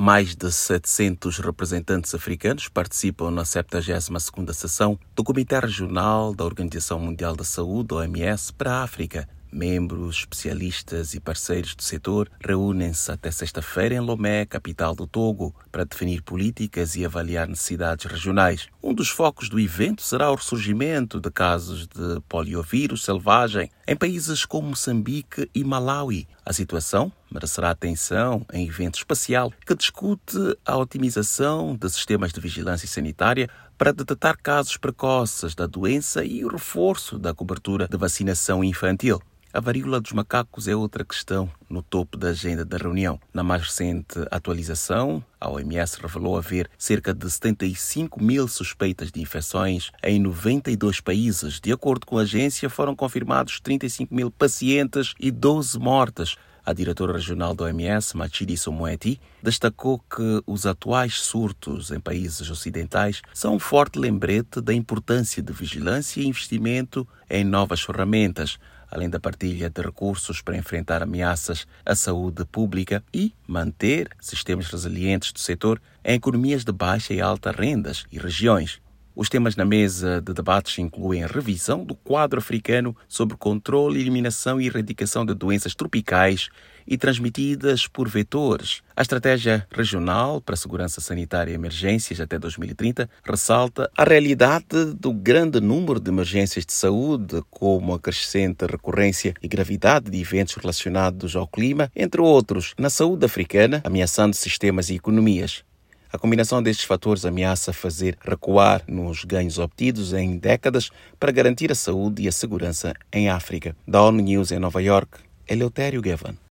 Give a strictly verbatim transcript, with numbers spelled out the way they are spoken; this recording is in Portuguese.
Mais de setecentos representantes africanos participam na septuagésima segunda sessão do Comitê Regional da Organização Mundial da Saúde, O M S, para a África. Membros, especialistas e parceiros do setor reúnem-se até sexta-feira em Lomé, capital do Togo, para definir políticas e avaliar necessidades regionais. Um dos focos do evento será o ressurgimento de casos de poliovírus selvagem em países como Moçambique e Malawi. A situação merecerá atenção em evento especial que discute a otimização de sistemas de vigilância sanitária para detectar casos precoces da doença e o reforço da cobertura de vacinação infantil. A varíola dos macacos é outra questão no topo da agenda da reunião. Na mais recente atualização, a O M S revelou haver cerca de setenta e cinco mil suspeitas de infecções em noventa e dois países. De acordo com a agência, foram confirmados trinta e cinco mil pacientes e doze mortes. A diretora regional da O M S, Matshidiso Moeti, destacou que os atuais surtos em países ocidentais são um forte lembrete da importância de vigilância e investimento em novas ferramentas, além da partilha de recursos para enfrentar ameaças à saúde pública e manter sistemas resilientes do setor em economias de baixa e alta rendas e regiões. Os temas na mesa de debates incluem a revisão do quadro africano sobre controle, eliminação e erradicação de doenças tropicais e transmitidas por vetores. A estratégia regional para a segurança sanitária e emergências até dois mil e trinta ressalta a realidade do grande número de emergências de saúde, como a crescente recorrência e gravidade de eventos relacionados ao clima, entre outros, na saúde africana, ameaçando sistemas e economias. A combinação destes fatores ameaça fazer recuar nos ganhos obtidos em décadas para garantir a saúde e a segurança em África. Da ONU News em Nova York, Eleutério Gavan.